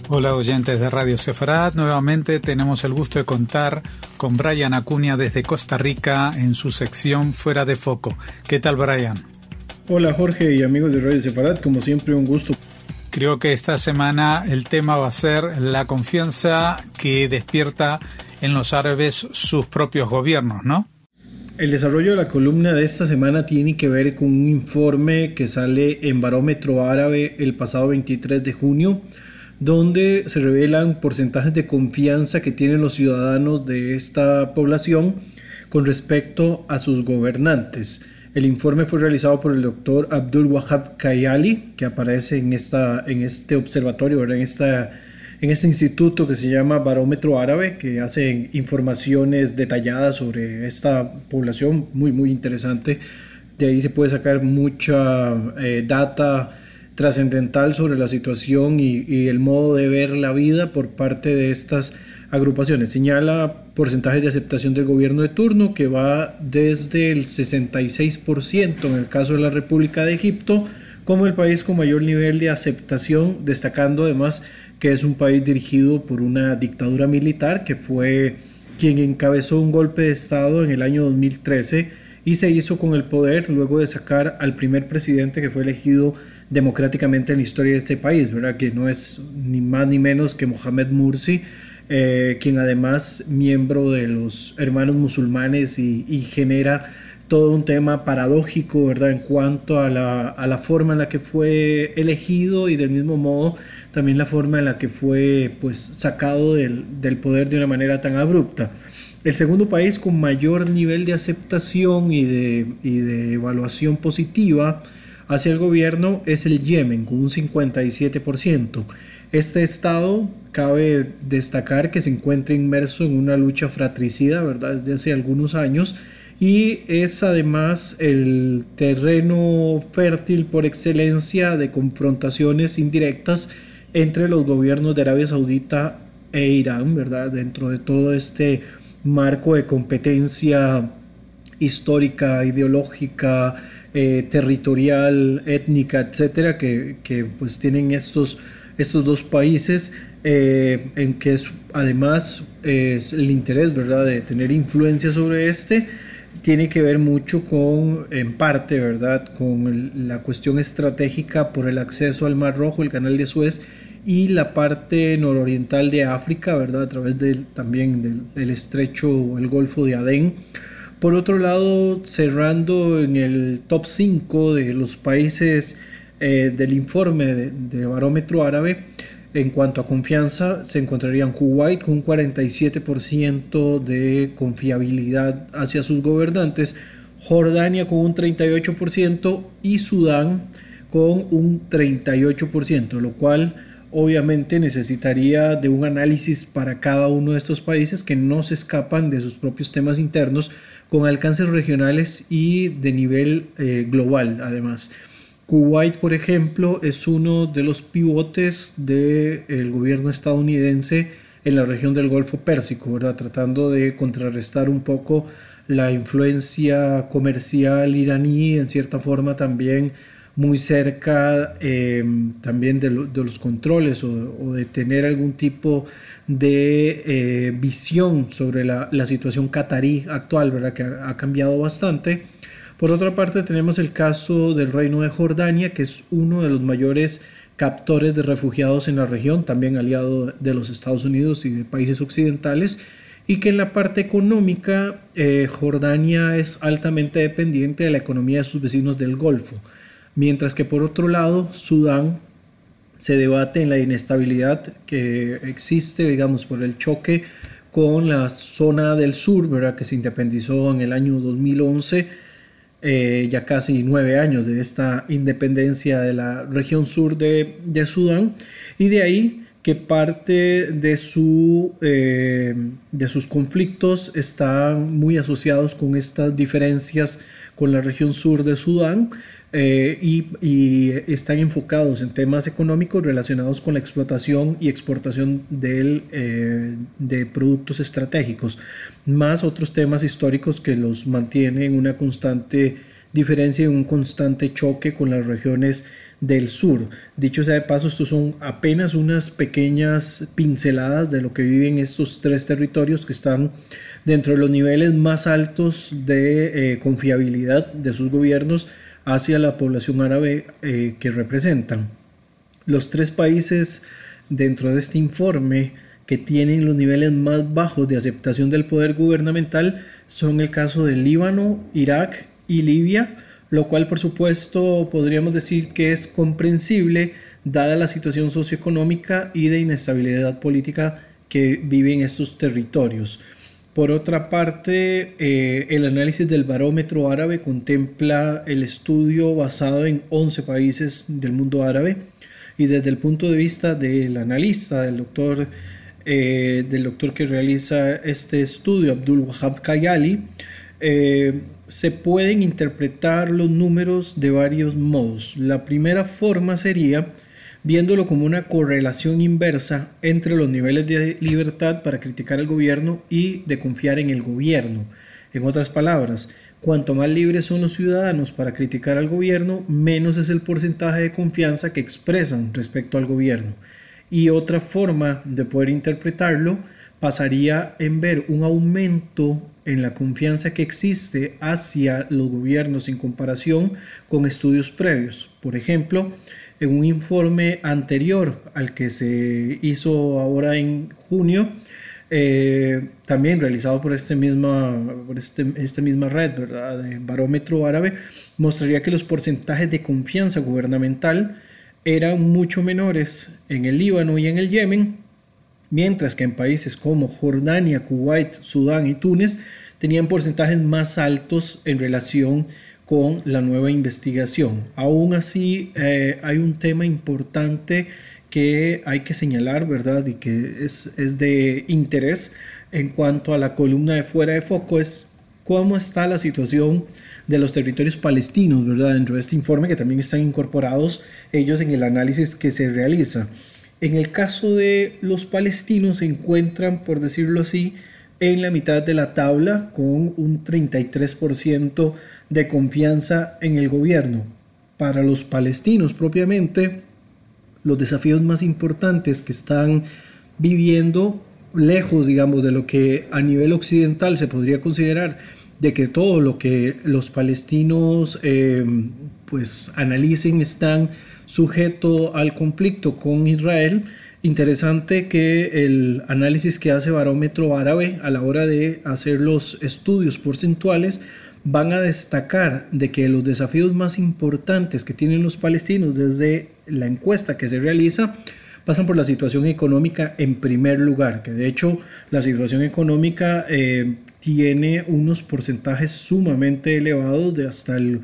Hola oyentes de Radio Sefarat, nuevamente tenemos el gusto de contar con Brian Acuña desde Costa Rica en su sección Fuera de Foco. ¿Qué tal, Brian? Hola Jorge y amigos de Radio Sefarat, como siempre un gusto. Creo que esta semana el tema va a ser la confianza que despierta en los árabes sus propios gobiernos, ¿no? El desarrollo de la columna de esta semana tiene que ver con un informe que sale en Barómetro Árabe el pasado 23 de junio, donde se revelan porcentajes de confianza que tienen los ciudadanos de esta población con respecto a sus gobernantes. El informe fue realizado por el doctor Abdul Wahab Kayali, que aparece en este observatorio, ¿verdad? En este instituto que se llama Barómetro Árabe, que hace informaciones detalladas sobre esta población, muy interesante. De ahí se puede sacar mucha data trascendental sobre la situación y el modo de ver la vida por parte de estas agrupaciones. Señala porcentajes de aceptación del gobierno de turno que va desde el 66% en el caso de la República de Egipto como el país con mayor nivel de aceptación, destacando además que es un país dirigido por una dictadura militar que fue quien encabezó un golpe de estado en el año 2013 y se hizo con el poder luego de sacar al primer presidente que fue elegido democráticamente en la historia de este país, ¿verdad? Que no es ni más ni menos que Mohamed Morsi, quien además miembro de los hermanos musulmanes y genera todo un tema paradójico, ¿verdad? En cuanto a la forma en la que fue elegido y del mismo modo también la forma en la que fue pues sacado del poder de una manera tan abrupta. El segundo país con mayor nivel de aceptación y de evaluación positiva hacia el gobierno es el Yemen, con un 57%. Este estado cabe destacar que se encuentra inmerso en una lucha fratricida, ¿verdad?, desde hace algunos años, y es además el terreno fértil por excelencia de confrontaciones indirectas entre los gobiernos de Arabia Saudita e Irán, ¿verdad?, dentro de todo este marco de competencia histórica, ideológica, territorial, étnica, etcétera, que pues tienen estos dos países, en que es, además es el interés, ¿verdad?, de tener influencia sobre tiene que ver mucho en parte, ¿verdad?, con la cuestión estratégica por el acceso al Mar Rojo, el Canal de Suez y la parte nororiental de África, ¿verdad?, a través también del estrecho, el Golfo de Adén. Por otro lado, cerrando en el top 5 de los países del informe de Barómetro Árabe, en cuanto a confianza, se encontrarían Kuwait con un 47% de confiabilidad hacia sus gobernantes, Jordania con un 38% y Sudán con un 38%, lo cual obviamente necesitaría de un análisis para cada uno de estos países que no se escapan de sus propios temas internos, con alcances regionales y de nivel global. Además, Kuwait, por ejemplo, es uno de los pivotes del gobierno estadounidense en la región del Golfo Pérsico, ¿verdad?, tratando de contrarrestar un poco la influencia comercial iraní, en cierta forma también muy cerca también de los controles o de tener algún tipo de visión sobre la situación catarí actual, ¿verdad?, que ha cambiado bastante. Por otra parte, tenemos el caso del Reino de Jordania, que es uno de los mayores captores de refugiados en la región, también aliado de los Estados Unidos y de países occidentales, y que en la parte económica Jordania es altamente dependiente de la economía de sus vecinos del Golfo, mientras que por otro lado Sudán se debate en la inestabilidad que existe, digamos, por el choque con la zona del sur, ¿verdad?, que se independizó en el año 2011, ya casi 9 años de esta independencia de la región sur de Sudán, y de ahí que parte de sus conflictos están muy asociados con estas diferencias con la región sur de Sudán, y están enfocados en temas económicos relacionados con la explotación y exportación de productos estratégicos, más otros temas históricos que los mantienen en una constante diferencia de un constante choque con las regiones del sur. Dicho sea de paso, estos son apenas unas pequeñas pinceladas de lo que viven estos tres territorios que están dentro de los niveles más altos de confiabilidad de sus gobiernos hacia la población árabe que representan. Los tres países dentro de este informe que tienen los niveles más bajos de aceptación del poder gubernamental son el caso de Líbano, Irak y Libia, lo cual por supuesto podríamos decir que es comprensible dada la situación socioeconómica y de inestabilidad política que viven estos territorios. Por otra parte, el análisis del barómetro árabe contempla el estudio basado en 11 países del mundo árabe y desde el punto de vista del analista, del doctor que realiza este estudio, Abdul Wahab Kayali, se pueden interpretar los números de varios modos. La primera forma sería viéndolo como una correlación inversa entre los niveles de libertad para criticar al gobierno y de confiar en el gobierno. En otras palabras, cuanto más libres son los ciudadanos para criticar al gobierno, menos es el porcentaje de confianza que expresan respecto al gobierno. Y otra forma de poder interpretarlo pasaría en ver un aumento en la confianza que existe hacia los gobiernos en comparación con estudios previos. Por ejemplo, en un informe anterior al que se hizo ahora en junio, también realizado por esta misma red, ¿verdad?, de barómetro árabe, mostraría que los porcentajes de confianza gubernamental eran mucho menores en el Líbano y en el Yemen, mientras que en países como Jordania, Kuwait, Sudán y Túnez tenían porcentajes más altos en relación con la nueva investigación. Aún así, hay un tema importante que hay que señalar, ¿verdad?, y que es de interés en cuanto a la columna de fuera de foco, es cómo está la situación de los territorios palestinos, ¿verdad?, dentro de este informe, que también están incorporados ellos en el análisis que se realiza. En el caso de los palestinos se encuentran, por decirlo así, en la mitad de la tabla con un 33% de confianza en el gobierno. Para los palestinos propiamente, los desafíos más importantes que están viviendo, lejos, digamos, de lo que a nivel occidental se podría considerar de que todo lo que los palestinos pues analicen están sujeto al conflicto con Israel. Interesante que el análisis que hace Barómetro Árabe a la hora de hacer los estudios porcentuales van a destacar de que los desafíos más importantes que tienen los palestinos desde la encuesta que se realiza pasan por la situación económica en primer lugar, que de hecho la situación económica tiene unos porcentajes sumamente elevados de hasta el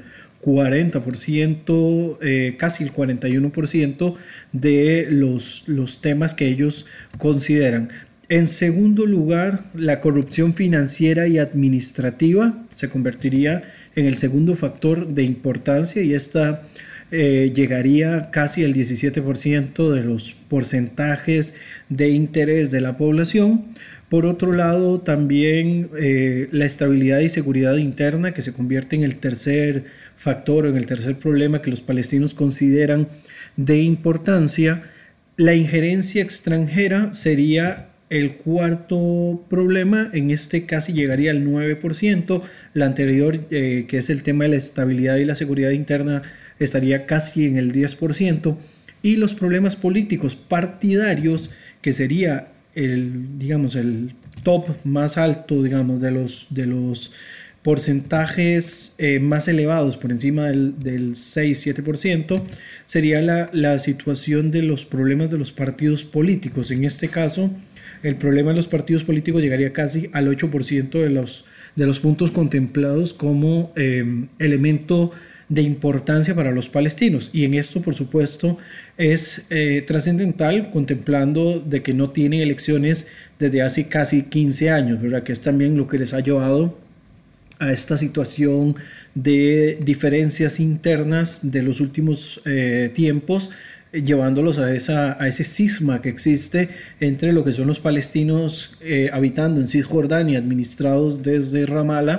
40%, casi el 41% de los temas que ellos consideran. En segundo lugar, la corrupción financiera y administrativa se convertiría en el segundo factor de importancia y esta llegaría casi al 17% de los porcentajes de interés de la población. Por otro lado, también la estabilidad y seguridad interna, que se convierte en el tercer factor, en el tercer problema que los palestinos consideran de importancia. La injerencia extranjera sería el cuarto problema, en este casi llegaría al 9%, la anterior, que es el tema de la estabilidad y la seguridad interna, estaría casi en el 10%, y los problemas políticos partidarios, que sería el top más alto, digamos, de los porcentajes más elevados, por encima del 6-7%, sería la situación de los problemas de los partidos políticos. En este caso, el problema de los partidos políticos llegaría casi al 8% de los puntos contemplados como elemento de importancia para los palestinos. Y en esto, por supuesto, es trascendental, contemplando de que no tienen elecciones desde hace casi 15 años, ¿verdad?, que es también lo que les ha llevado a esta situación de diferencias internas de los últimos tiempos, llevándolos a ese cisma que existe entre lo que son los palestinos habitando en Cisjordania, administrados desde Ramallah,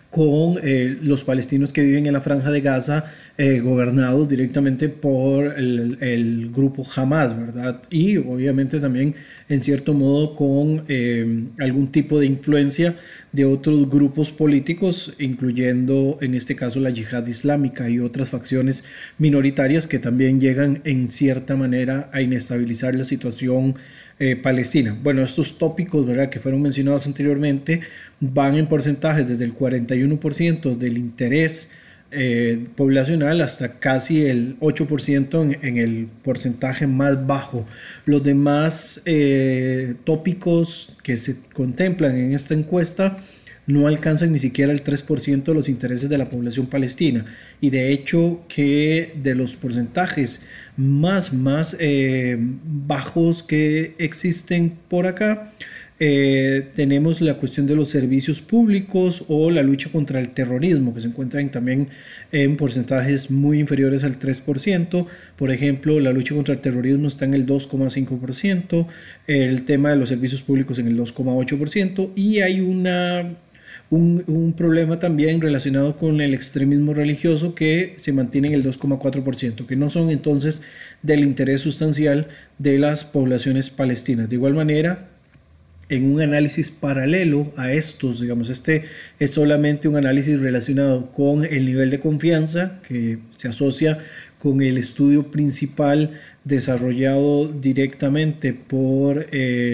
con los palestinos que viven en la Franja de Gaza, gobernados directamente por el grupo Hamas, ¿verdad? Y obviamente también en cierto modo con algún tipo de influencia de otros grupos políticos, incluyendo en este caso la Yihad Islámica y otras facciones minoritarias que también llegan en cierta manera a inestabilizar la situación palestina. Bueno, estos tópicos, ¿verdad?, que fueron mencionados anteriormente van en porcentajes desde el 41% del interés poblacional hasta casi el 8% en el porcentaje más bajo. Los demás tópicos que se contemplan en esta encuesta no alcanzan ni siquiera el 3% de los intereses de la población palestina, y de hecho que de los porcentajes más bajos que existen por acá, tenemos la cuestión de los servicios públicos o la lucha contra el terrorismo, que se encuentran también en porcentajes muy inferiores al 3%. Por ejemplo, la lucha contra el terrorismo está en el 2,5%, el tema de los servicios públicos en el 2,8%, y hay un problema también relacionado con el extremismo religioso que se mantiene en el 2,4%, que no son entonces del interés sustancial de las poblaciones palestinas. De igual manera, en un análisis paralelo a estos, digamos, este es solamente un análisis relacionado con el nivel de confianza que se asocia con el estudio principal desarrollado directamente por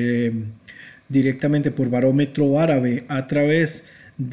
Barómetro Árabe a través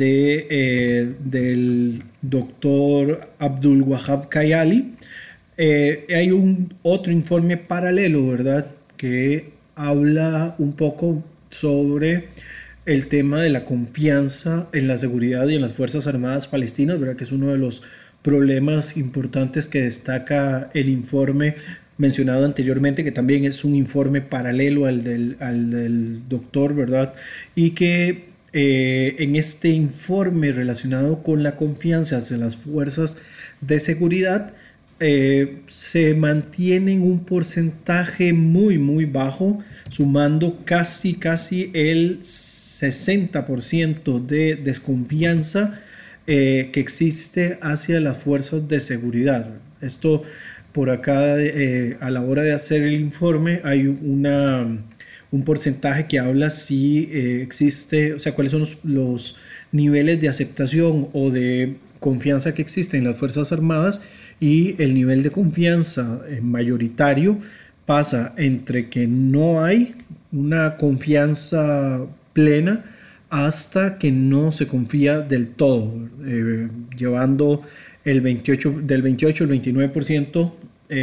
del doctor Abdul Wahab Kayali. Hay otro informe paralelo, ¿verdad?, que habla un poco sobre el tema de la confianza en la seguridad y en las Fuerzas Armadas palestinas, ¿verdad?, que es uno de los problemas importantes que destaca el informe mencionado anteriormente, que también es un informe paralelo al del doctor, ¿verdad?, y que en este informe relacionado con la confianza hacia las fuerzas de seguridad se mantiene en un porcentaje muy bajo, sumando casi el 60% de desconfianza que existe hacia las fuerzas de seguridad. Esto por acá, a la hora de hacer el informe, hay un porcentaje que habla si existe, o sea, cuáles son los niveles de aceptación o de confianza que existen en las Fuerzas Armadas, y el nivel de confianza mayoritario pasa entre que no hay una confianza plena hasta que no se confía del todo, llevando del 28 al 29%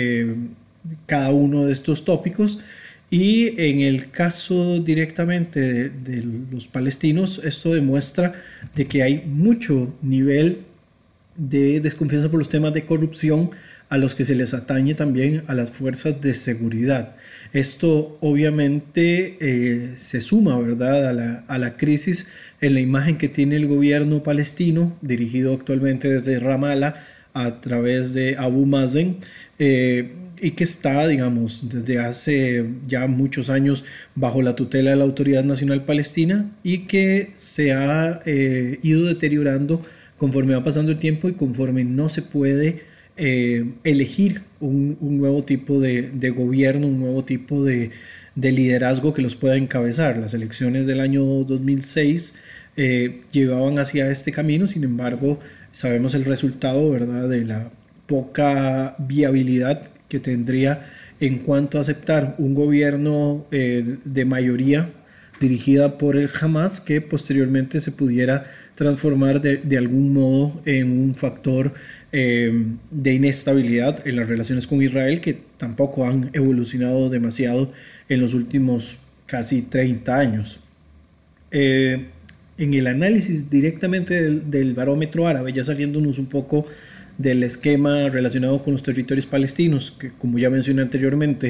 cada uno de estos tópicos. Y en el caso directamente de los palestinos, esto demuestra de que hay mucho nivel de desconfianza por los temas de corrupción a los que se les atañe también a las fuerzas de seguridad. Esto obviamente se suma, ¿verdad?, a la crisis en la imagen que tiene el gobierno palestino, dirigido actualmente desde Ramallah a través de Abu Mazen, y que está, digamos, desde hace ya muchos años bajo la tutela de la Autoridad Nacional Palestina, y que se ha ido deteriorando conforme va pasando el tiempo y conforme no se puede elegir un nuevo tipo de gobierno, un nuevo tipo de liderazgo que los pueda encabezar. Las elecciones del año 2006 llevaban hacia este camino, sin embargo, sabemos el resultado, ¿verdad?, de la poca viabilidad que tendría en cuanto a aceptar un gobierno de mayoría dirigida por el Hamas, que posteriormente se pudiera transformar de algún modo en un factor de inestabilidad en las relaciones con Israel, que tampoco han evolucionado demasiado en los últimos casi 30 años. En el análisis directamente del Barómetro Árabe, ya saliéndonos un poco del esquema relacionado con los territorios palestinos, que como ya mencioné anteriormente,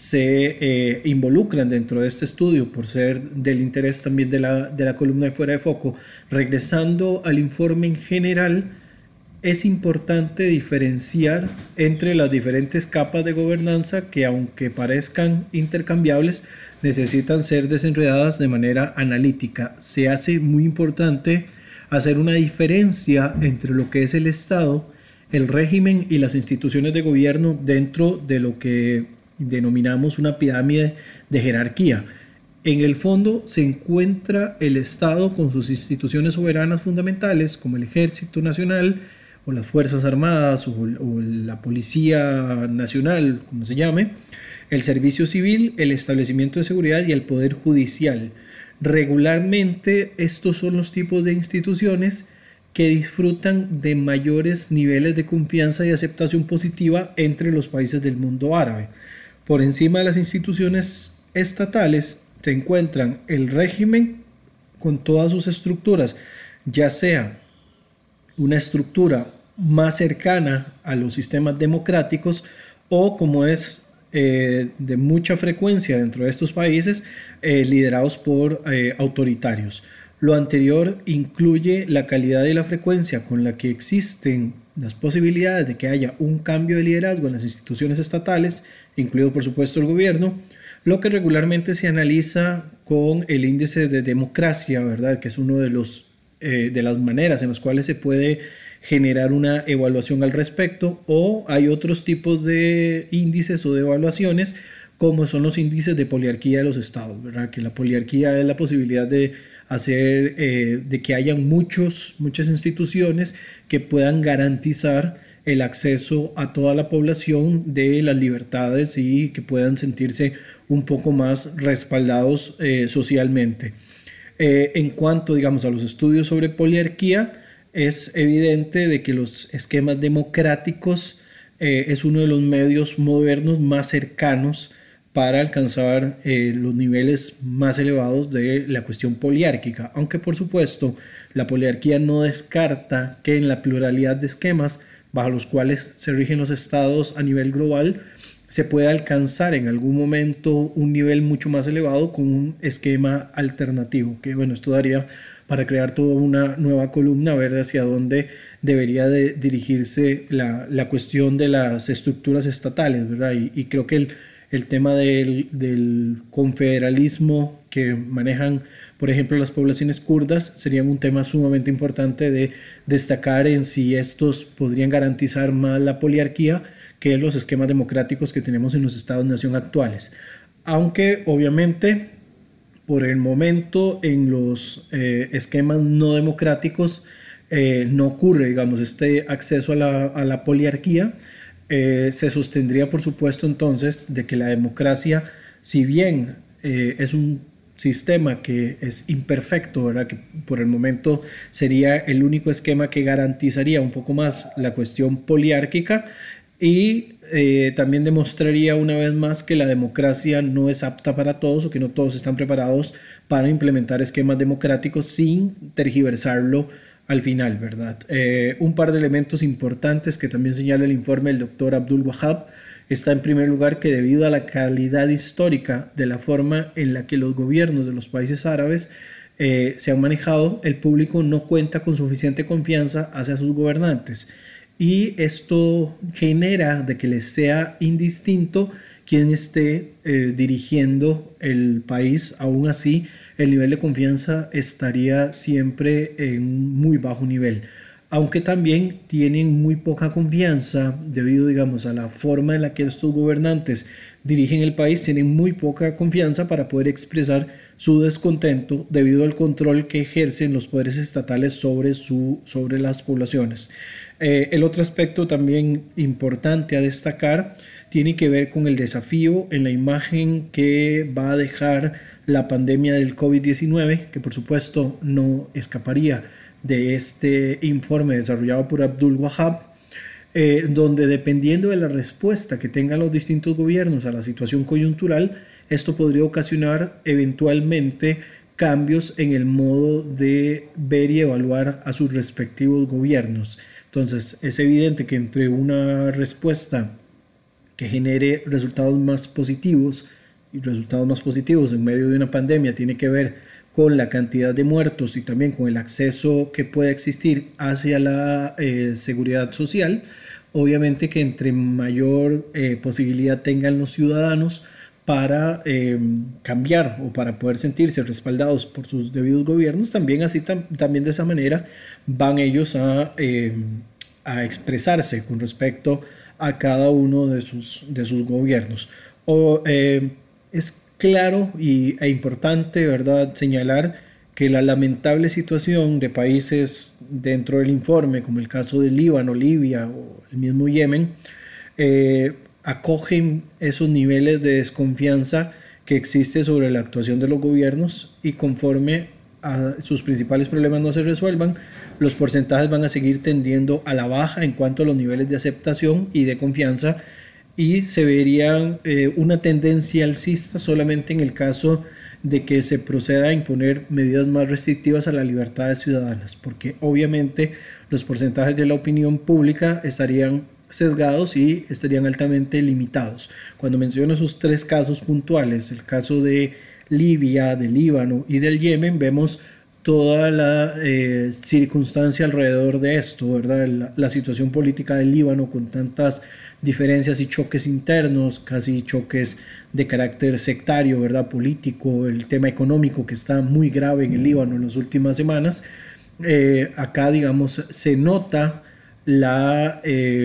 se involucran dentro de este estudio por ser del interés también de la columna de Fuera de Foco. Regresando al informe en general, es importante diferenciar entre las diferentes capas de gobernanza que, aunque parezcan intercambiables, necesitan ser desenredadas de manera analítica. Se hace muy importante hacer una diferencia entre lo que es el Estado, el régimen y las instituciones de gobierno dentro de lo que denominamos una pirámide de jerarquía. En el fondo se encuentra el Estado con sus instituciones soberanas fundamentales, como el Ejército Nacional o las Fuerzas Armadas o la Policía Nacional, como se llame, el Servicio Civil, el Establecimiento de Seguridad y el Poder Judicial. Regularmente estos son los tipos de instituciones que disfrutan de mayores niveles de confianza y aceptación positiva entre los países del mundo árabe. Por encima de las instituciones estatales se encuentran el régimen con todas sus estructuras, ya sea una estructura más cercana a los sistemas democráticos o, como es de mucha frecuencia dentro de estos países, liderados por autoritarios. Lo anterior incluye la calidad y la frecuencia con la que existen las posibilidades de que haya un cambio de liderazgo en las instituciones estatales, incluido por supuesto el gobierno, lo que regularmente se analiza con el índice de democracia, ¿verdad? Que es uno de las maneras en las cuales se puede generar una evaluación al respecto, o hay otros tipos de índices o de evaluaciones como son los índices de poliarquía de los estados, ¿verdad? Que la poliarquía es la posibilidad de hacer de que hayan muchas instituciones que puedan garantizar el acceso a toda la población de las libertades y que puedan sentirse un poco más respaldados socialmente. En cuanto, digamos, a los estudios sobre poliarquía, es evidente de que los esquemas democráticos es uno de los medios modernos más cercanos para alcanzar los niveles más elevados de la cuestión poliárquica, aunque por supuesto la poliarquía no descarta que en la pluralidad de esquemas bajo los cuales se rigen los estados a nivel global se pueda alcanzar en algún momento un nivel mucho más elevado con un esquema alternativo, que bueno, esto daría para crear toda una nueva columna, a ver hacia dónde debería de dirigirse la cuestión de las estructuras estatales, ¿verdad? Y creo que el tema del confederalismo que manejan, por ejemplo, las poblaciones kurdas sería un tema sumamente importante de destacar en si estos podrían garantizar más la poliarquía que los esquemas democráticos que tenemos en los estados-nación actuales. Aunque obviamente por el momento en los esquemas no democráticos no ocurre, digamos, este acceso a la poliarquía. Se sostendría, por supuesto, entonces, de que la democracia, si bien es un sistema que es imperfecto, ¿verdad? Que por el momento sería el único esquema que garantizaría un poco más la cuestión poliárquica, y también demostraría una vez más que la democracia no es apta para todos, o que no todos están preparados para implementar esquemas democráticos sin tergiversarlo al final, ¿verdad? Un par de elementos importantes que también señala el informe del doctor Abdul Wahab está, en primer lugar, que debido a la calidad histórica de la forma en la que los gobiernos de los países árabes se han manejado, el público no cuenta con suficiente confianza hacia sus gobernantes, y esto genera de que les sea indistinto quien esté dirigiendo el país. Aún así, el nivel de confianza estaría siempre en muy bajo nivel, aunque también tienen muy poca confianza debido, digamos, a la forma en la que estos gobernantes dirigen el país. Tienen muy poca confianza para poder expresar su descontento debido al control que ejercen los poderes estatales sobre las poblaciones. El otro aspecto también importante a destacar tiene que ver con el desafío en la imagen que va a dejar la pandemia del COVID-19, que por supuesto no escaparía de este informe desarrollado por Abdul Wahab, donde dependiendo de la respuesta que tengan los distintos gobiernos a la situación coyuntural, esto podría ocasionar eventualmente cambios en el modo de ver y evaluar a sus respectivos gobiernos. Entonces, es evidente que entre una respuesta que genere resultados más positivos, y resultados más positivos en medio de una pandemia tiene que ver con la cantidad de muertos y también con el acceso que puede existir hacia la seguridad social, obviamente que entre mayor posibilidad tengan los ciudadanos para cambiar o para poder sentirse respaldados por sus debidos gobiernos, también también de esa manera van ellos a expresarse con respecto a cada uno de sus gobiernos. Es claro e importante, ¿verdad?, señalar que la lamentable situación de países dentro del informe, como el caso de Líbano, Libia o el mismo Yemen, acogen esos niveles de desconfianza que existe sobre la actuación de los gobiernos, y conforme a sus principales problemas no se resuelvan, los porcentajes van a seguir tendiendo a la baja en cuanto a los niveles de aceptación y de confianza, y se vería una tendencia alcista solamente en el caso de que se proceda a imponer medidas más restrictivas a las libertades ciudadanas, porque obviamente los porcentajes de la opinión pública estarían sesgados y estarían altamente limitados. Cuando menciono esos tres casos puntuales, el caso de Libia, de Líbano y del Yemen, vemos toda la circunstancia alrededor de esto, ¿verdad? La situación política del Líbano con tantas diferencias y choques internos, casi choques de carácter sectario, ¿verdad?, político, el tema económico que está muy grave en el Líbano en las últimas semanas. Acá, digamos, se nota la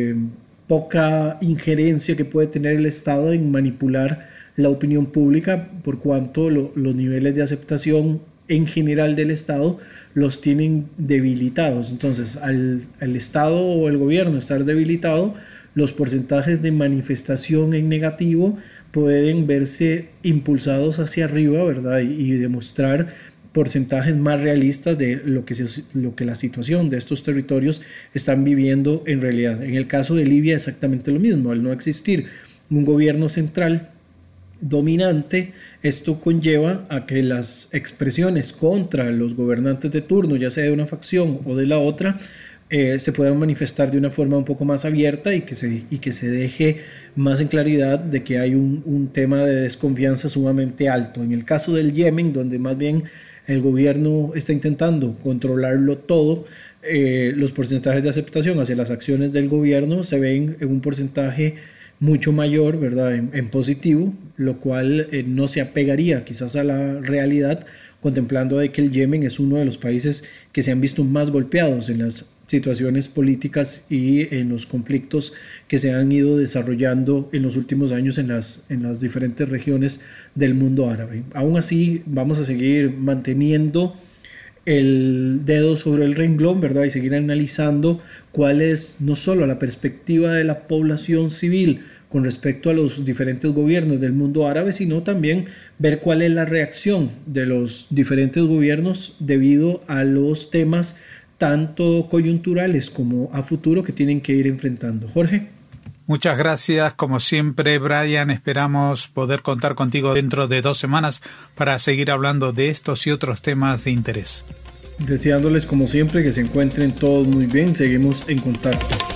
poca injerencia que puede tener el Estado en manipular la opinión pública, por cuanto los niveles de aceptación en general del Estado los tienen debilitados. Entonces, al Estado o el gobierno estar debilitado, los porcentajes de manifestación en negativo pueden verse impulsados hacia arriba, ¿verdad?, y demostrar porcentajes más realistas de lo que la situación de estos territorios están viviendo en realidad. En el caso de Libia, exactamente lo mismo. Al no existir un gobierno central dominante, esto conlleva a que las expresiones contra los gobernantes de turno, ya sea de una facción o de la otra, se puedan manifestar de una forma un poco más abierta, y que se deje más en claridad de que hay un tema de desconfianza sumamente alto. En el caso del Yemen, donde más bien el gobierno está intentando controlarlo todo, los porcentajes de aceptación hacia las acciones del gobierno se ven en un porcentaje mucho mayor, ¿verdad?, en positivo, lo cual no se apegaría quizás a la realidad, contemplando de que el Yemen es uno de los países que se han visto más golpeados en las situaciones políticas y en los conflictos que se han ido desarrollando en los últimos años en las diferentes regiones del mundo árabe. Aún así, vamos a seguir manteniendo el dedo sobre el renglón, ¿verdad?, y seguir analizando cuál es no solo la perspectiva de la población civil con respecto a los diferentes gobiernos del mundo árabe, sino también ver cuál es la reacción de los diferentes gobiernos debido a los temas tanto coyunturales como a futuro que tienen que ir enfrentando. Jorge. Muchas gracias, como siempre, Brian. Esperamos poder contar contigo dentro de 2 semanas para seguir hablando de estos y otros temas de interés. Deseándoles, como siempre, que se encuentren todos muy bien. Seguimos en contacto.